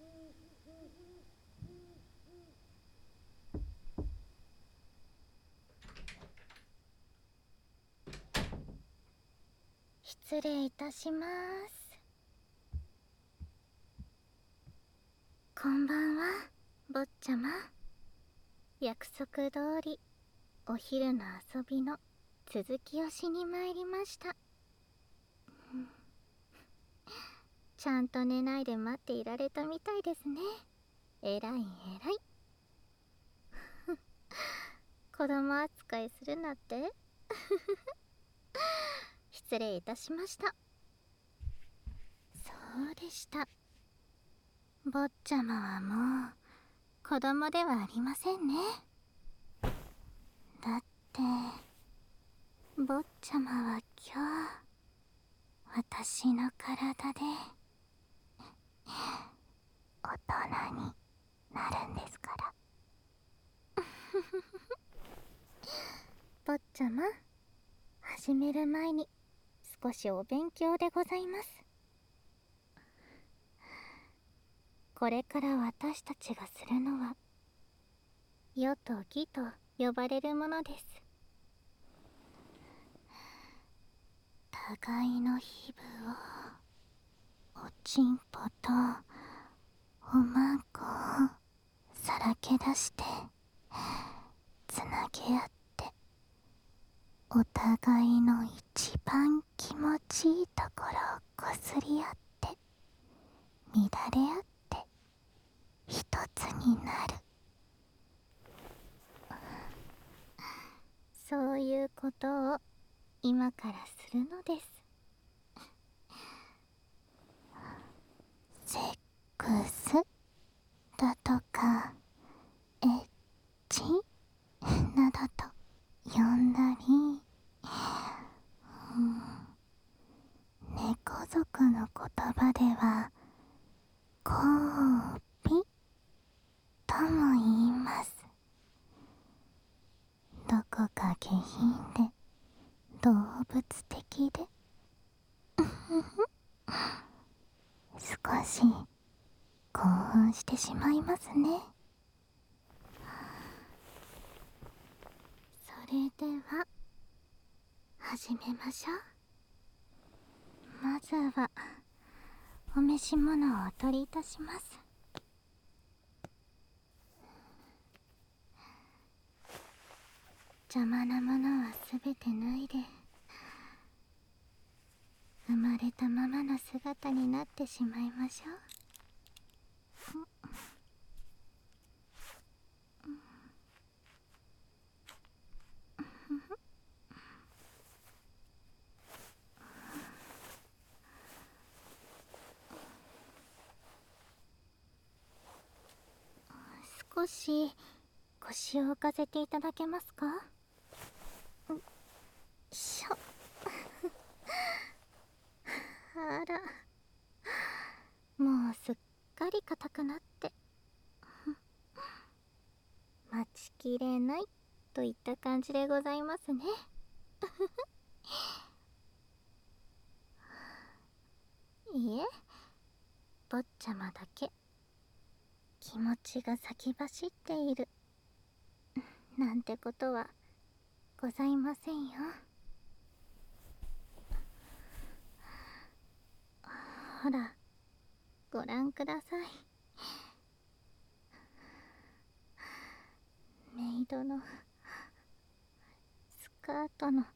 失礼いたします。こんばんは、坊ちゃま。約束通りお昼の遊びの続きをしに参りました。ちゃんと寝ないで待っていられたみたいですね。えらいえらい。子供扱いするなって失礼いたしました。そうでした。坊ちゃまはもう子供ではありませんね。だって坊ちゃまは今日私の体で大人になるんですから。坊ちゃま、始める前に少しお勉強でございます。これから私たちがするのは世と義と呼ばれるものです。互いの皮膚をおちんぽとおまんこをさらけ出してつなげ合って、お互いの一番気持ちいいところをこすり合って乱れ合って一つになる。そういうことを今からするのです。セックスだとかエッチなどと呼んだり、猫族の言葉では交尾とも言います。どこか下品で動物的で少し興奮してしまいますね。それでは始めましょう。まずはお召し物をお取りいたします。邪魔なものはすべて脱いで、生まれたままの姿になってしまいましょう。少し腰を浮かせていただけますか？しょあら、もうすっかり硬くなって待ちきれないといった感じでございますね。いえ、坊ちゃまだけ気持ちが先走っているなんてことはございませんよ。ほら、ご覧ください。メイドのスカートの中、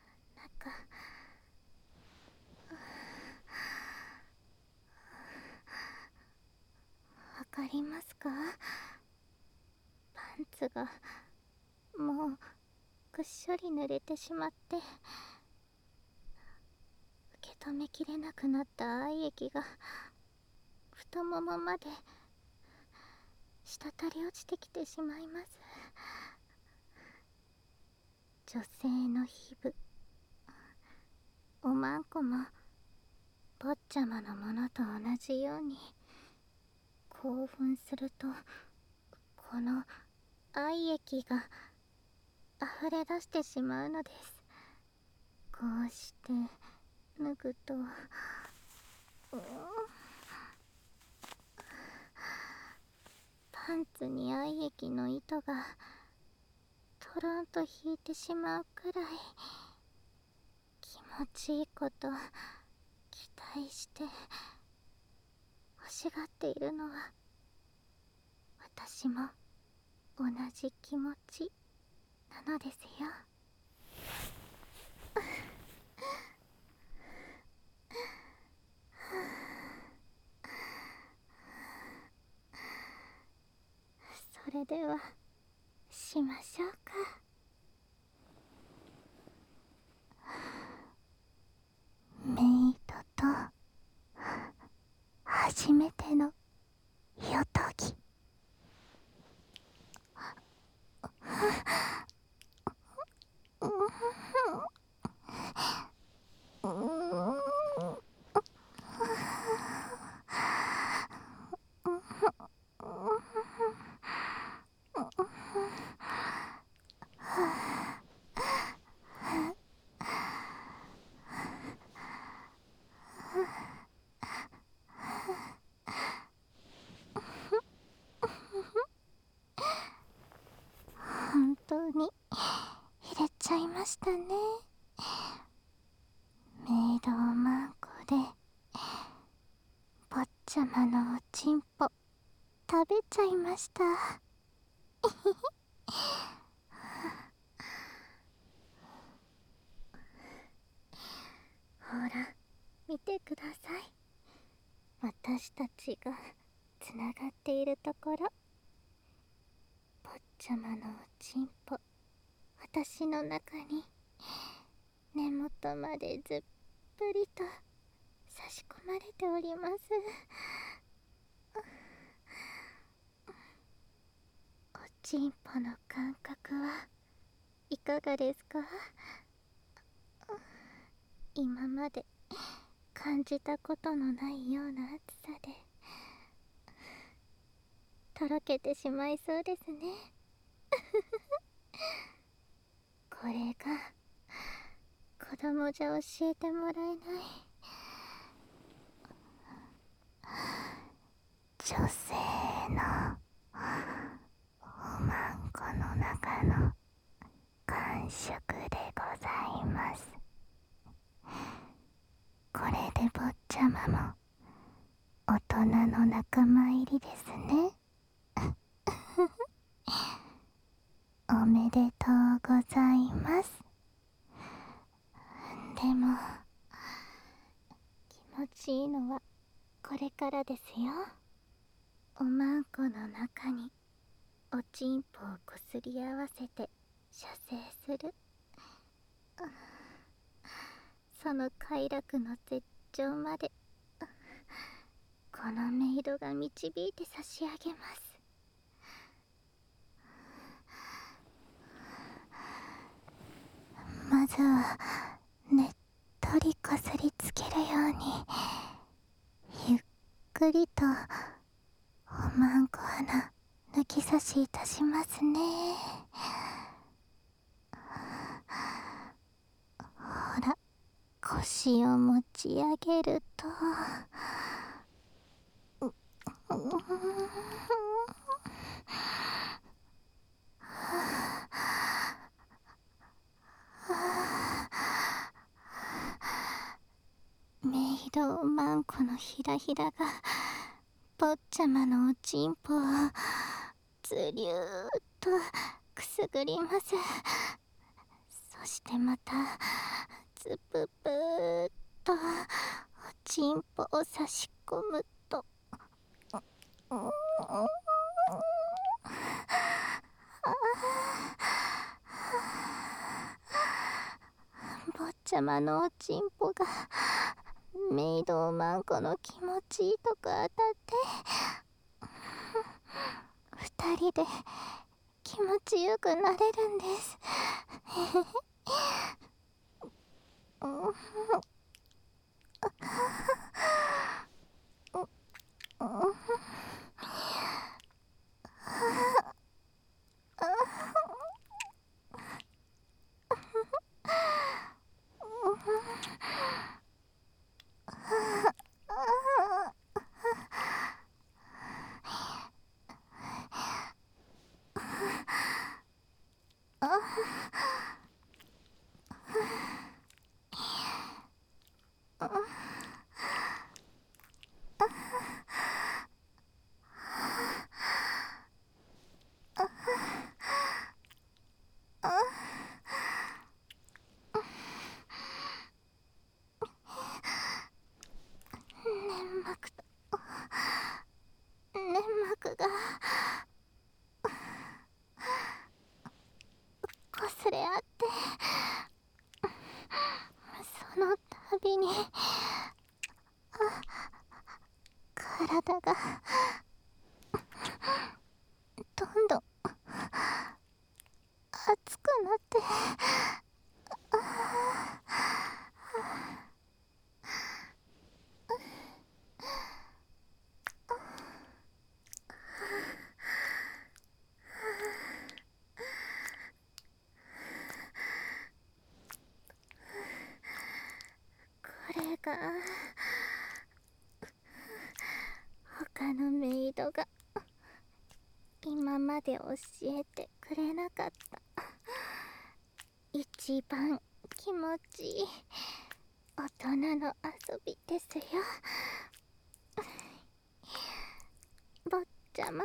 わかりますか？パンツがもうぐっしょり濡れてしまって、受け止めきれなくなった愛液が太ももまで滴り落ちてきてしまいます。女性の皮膚、おまんこも坊ちゃまのものと同じように興奮すると、この愛液が溢れ出してしまうのです。こうして脱ぐと、 ンツに愛液の糸がトロンと引いてしまうくらい気持ちいいこと期待して欲しがっているのは私も同じ気持ちなのですよ。それではしましょうか。メイドと初めての夜とぎ。本当に入れちゃいましたね。メイドおまんこで坊ちゃまのおちんぽ食べちゃいました。ほら見てください。私たちがつながっているところ。坊ちゃまのおちんぽ私の中に根元までずっぷりと差し込まれております。おちんぽの感覚はいかがですか？今まで感じたことのないような暑さでとろけてしまいそうですね。これが子供じゃ教えてもらえない女性のおまんこの中の感触でございます。これで坊ちゃまも大人の仲間入りですね。おめでとうございます。でも気持ちいいのはこれからですよ。おまんこの中におちんぽをこすり合わせて射精する、その快楽の絶頂までこのメイドが導いて差し上げます。まずはねっとりこすりつけるようにゆっくりとおまんこ穴抜き差しいたしますね。ほら腰を持ち上げるとメイドおまんこのひらひらが坊ちゃまのおちんぽをずりゅーっとくすぐります。そしてまたズブブーっとおちんぽを差し込むと坊ちゃまのおちんぽがメイドおまんこの気持ちいいとこ当たって二人で気持ちよくなれるんです。 体がどんどん熱くなって、これが他のメイドが今まで教えてくれなかった一番気持ちいい大人の遊びですよ。坊ちゃま。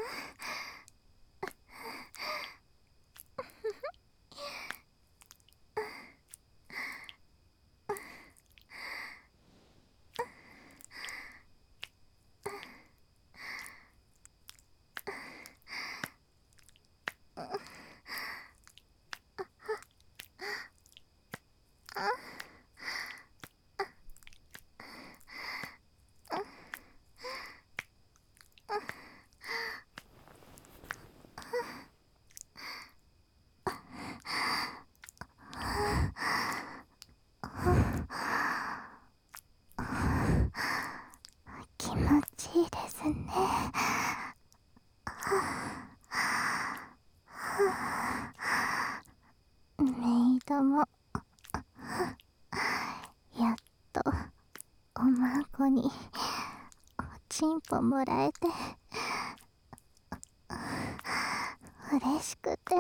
気持ちいいですね。メイドもやっとお孫におちんぽもらえて嬉しくて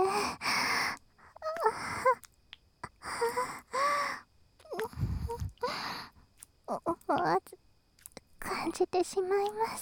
思わず感じてしまいます。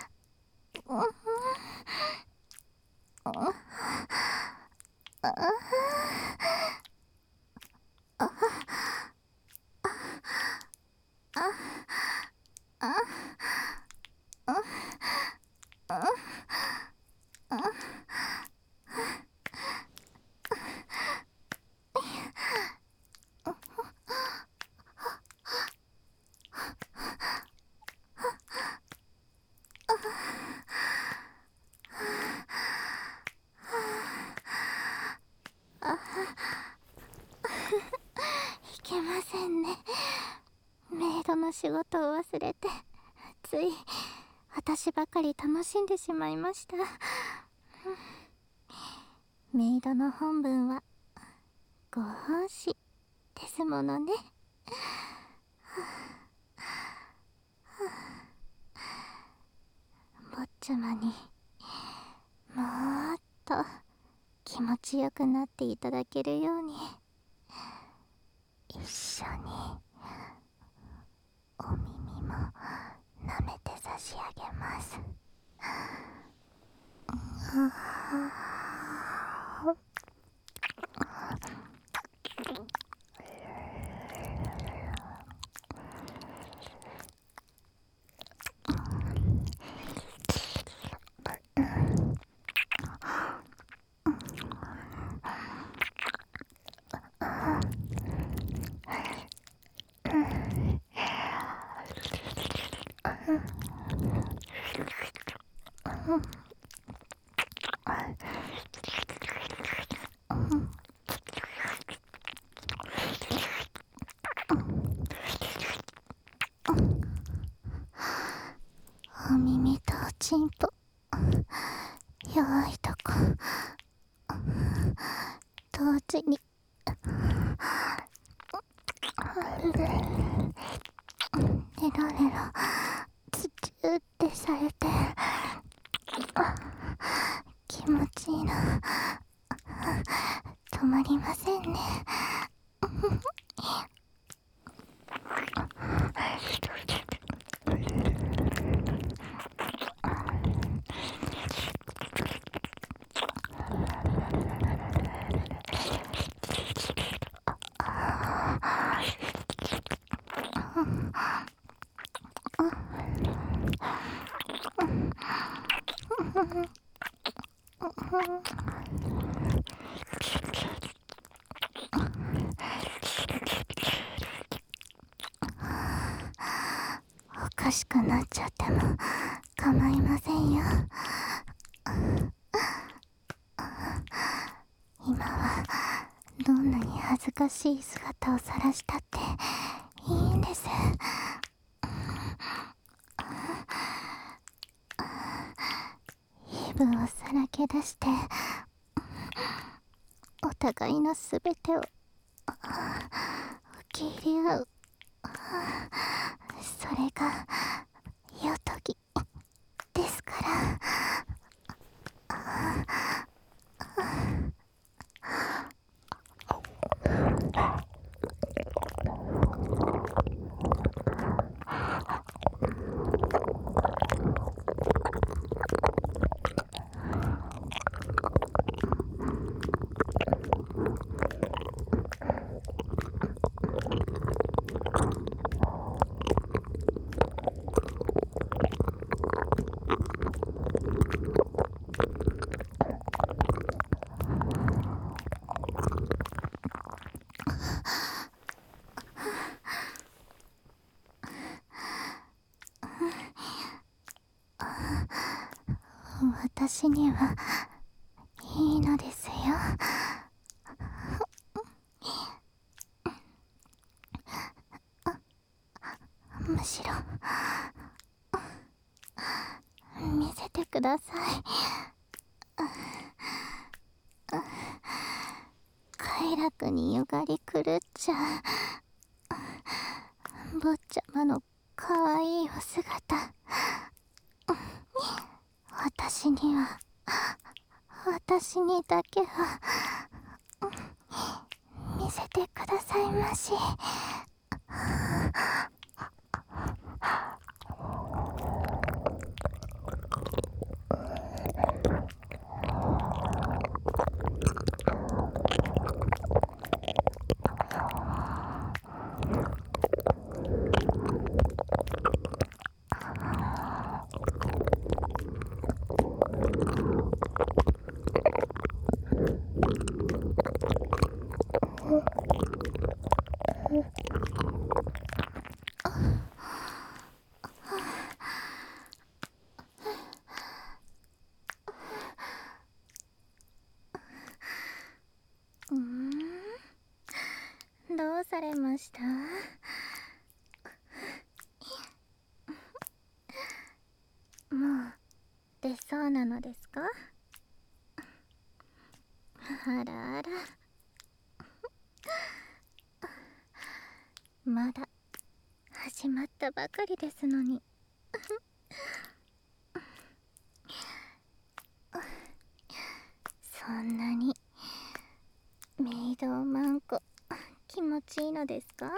いけませんね。メイドの仕事を忘れてつい私ばかり楽しんでしまいました。メイドの本分はご奉仕ですものね。坊ちゃまにもっと気持ちよくなっていただけるように一緒にお耳も舐めて差し上げます。お耳とおちんぽ弱いとこ同時にレロレロつちゅってされて気持ちいいの止まりませんね。おかしくなっちゃっても構いませんよ。今はどんなに恥ずかしい姿を晒したっていいんです。イブをさらけ出してお互いのすべてを受け入れ合う、それがよとぎですから。私にはいいのですよ。むしろ見せてください。快楽によがり狂っちゃう坊ちゃまのかわいいお姿、私には、私にだけは見せてくださいまし。どうされました？もう出そうなのですか？あらあら、まだ始まったばかりですのに。そんなにメイドマンコ気持ちいいのですか？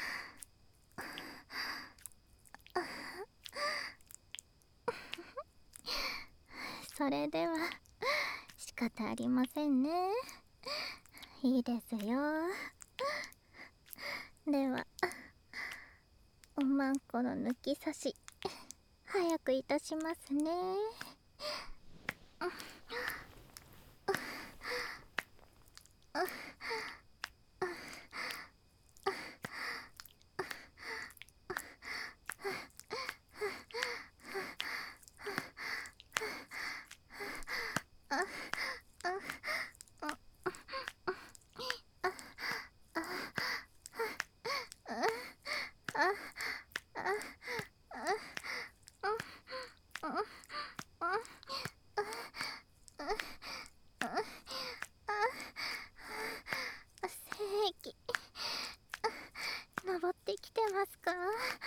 それでは仕方ありませんね。いいですよ。ではおまんこの抜き差し早くいたしますね。精液登ってきてますか？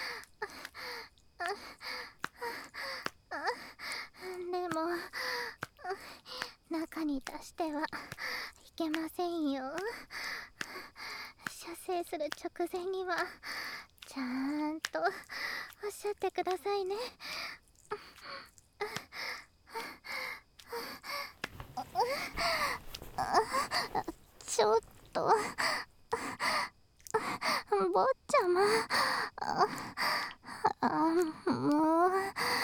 でも中に出してはいけませんよ。射精する直前にはちゃんとおっしゃってくださいね。ちょっと坊ちゃま、もう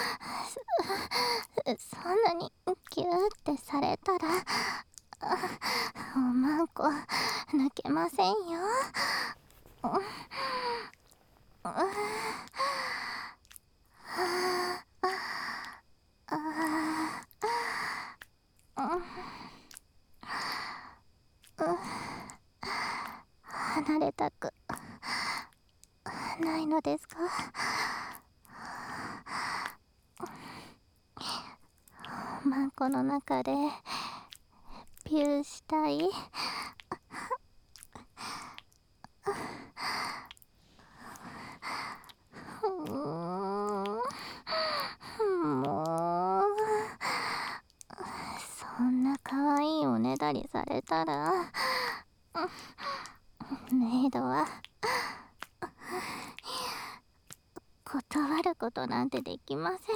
そんなにギューってされたらおまんこ抜けませんよ。 たくないのですか？おまんこの中でピューしたい。もうそんな可愛いおねだりされたらメイドは断ることなんてできません。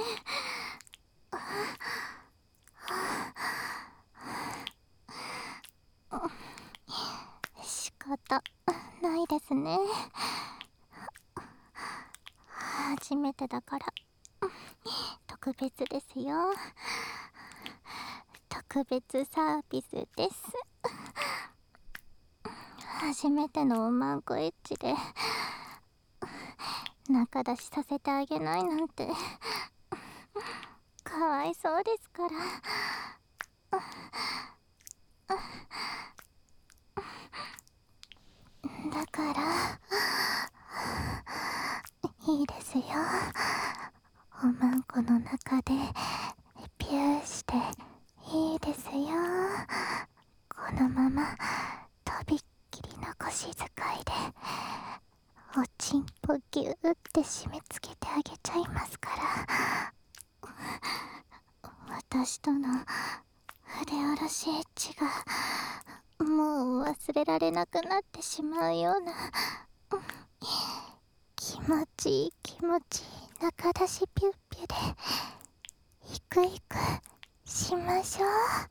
仕方ないですね。初めてだから特別ですよ。特別サービスです。初めてのおまんこエッチで仲出しさせてあげないなんてかわいそうですから。だからいいですよ。おまんこの中でピューしていいですよ。このままとびっきりの腰使いでおちんぽぎゅーって締め付けてあげちゃいますから。私との筆下ろしエッチがもう忘れられなくなってしまうような気持ちいい気持ちいい中出しピュッピュでイクイクしましょう。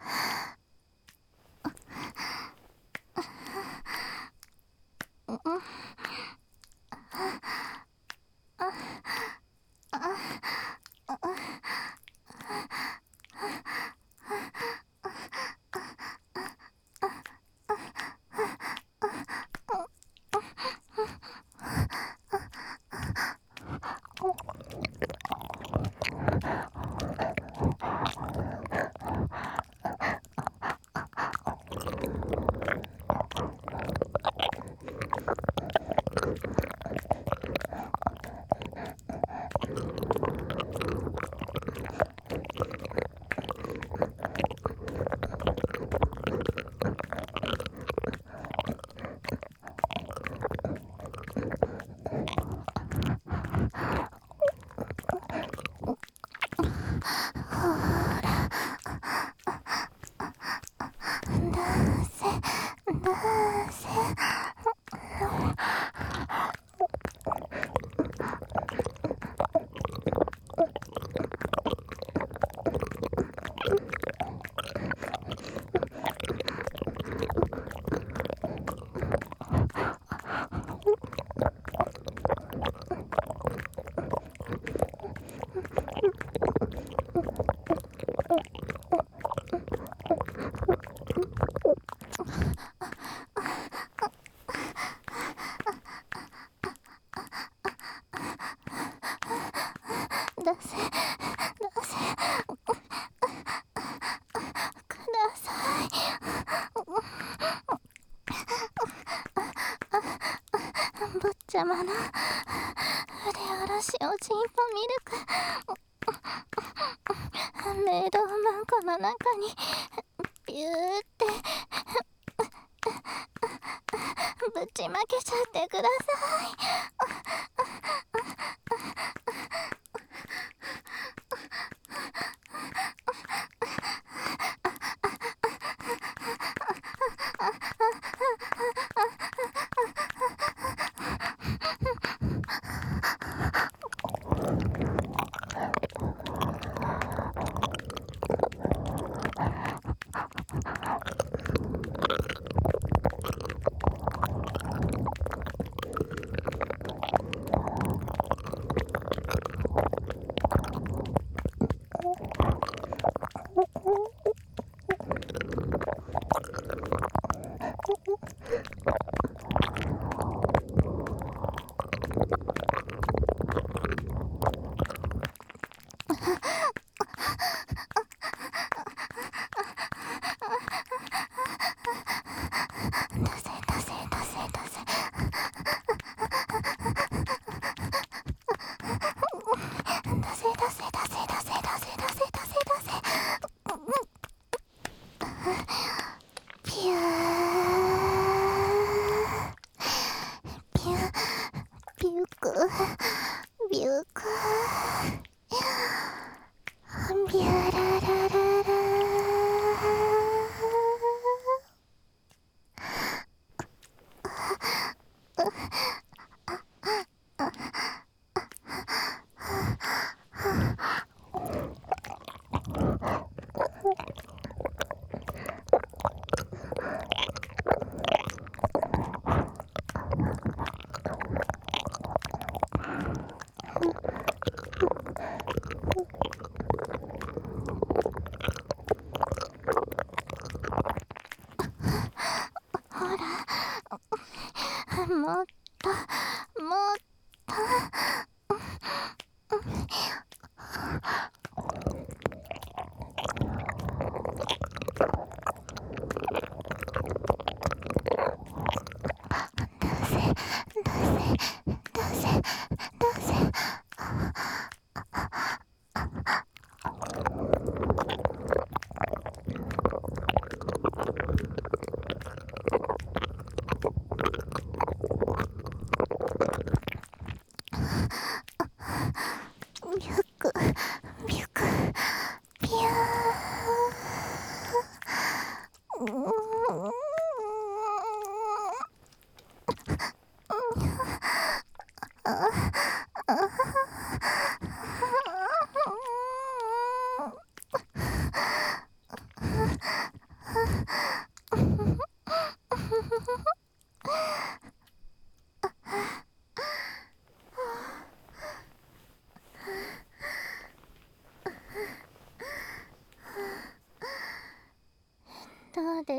出せください。坊ちゃまの腕下ろしおちんぽミルクメイドおまんこの中にビューってぶちまけちゃってください。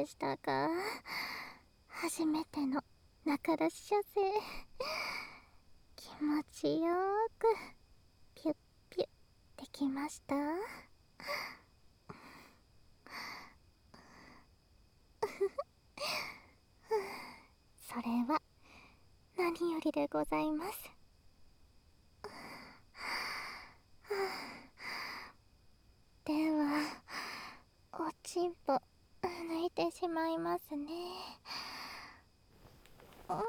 したか？初めての仲出し射精、気持ちよーくピュッピュッできました？それは何よりでございます。ではおちんぽ抜いてしまいますね。あ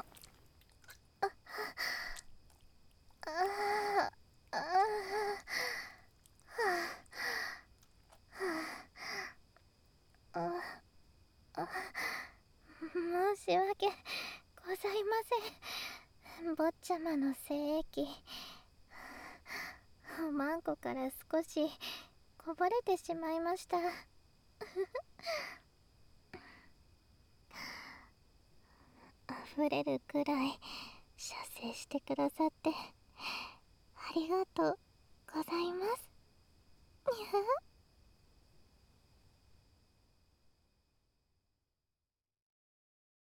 ああ申し訳ございません。坊ちゃまの精液、おまんこから少しこぼれてしまいました。溢れるくらい射精してくださってありがとうございます。にゃ